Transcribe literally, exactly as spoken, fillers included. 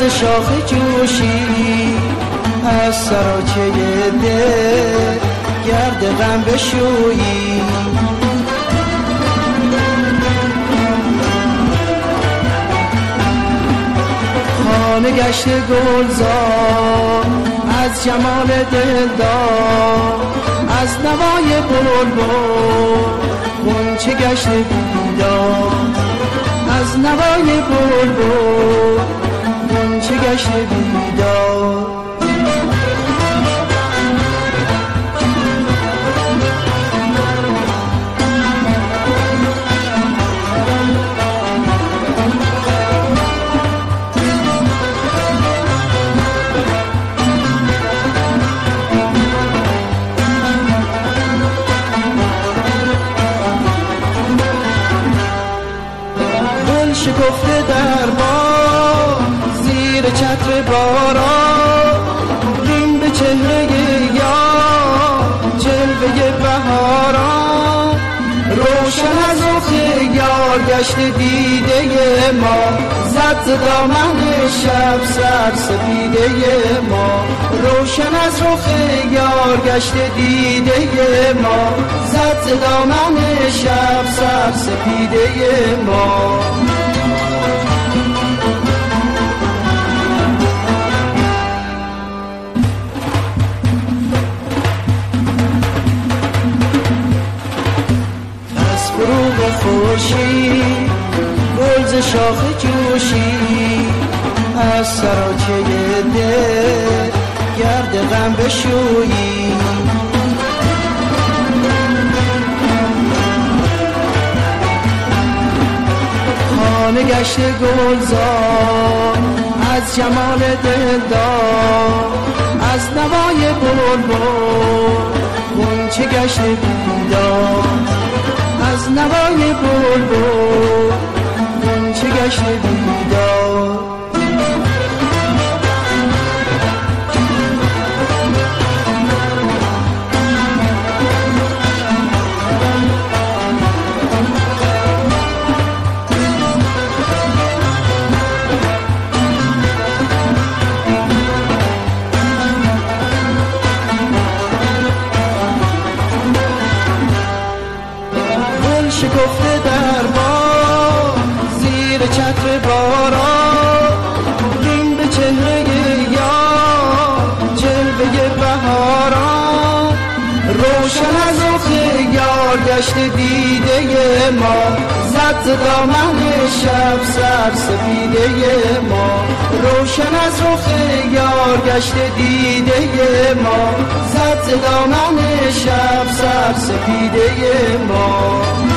شاخ جوشی از سراچه دل گرد غم بشویی. خانه گشت گلزار از جمال دلدار، از نوای بلبل غنچه گشت بیدار، از نوای بلبل غنچه گشت بیدار. شکفته در باد زیر چتر باران، این به چهره یار جلوه بهاران. روشن از رخ یار گشت دیده ما، زد دامن شب سر سپیده ما. روشن از رخ یار گشت دیده ما، زد دامن شب سر سپیده ما. فروغ خورشید گلز شاخ جوشی از سراچه دل گرد غم بشویی. خانه گشت گلزار از جمال دلدار، از نوای بلبل غنچه گشت بیدار، از نوای بلبل غنچه گشت بیدار. شکفته در باد زیر چتر باران، این به چهره یار جلوه بهاران. روشن از رخ یار گشت دیده ما، زد دامن شب سر سپیده ما. روشن از رخ یار گشت دیده ما، زد دامن شب سر سپیده ما.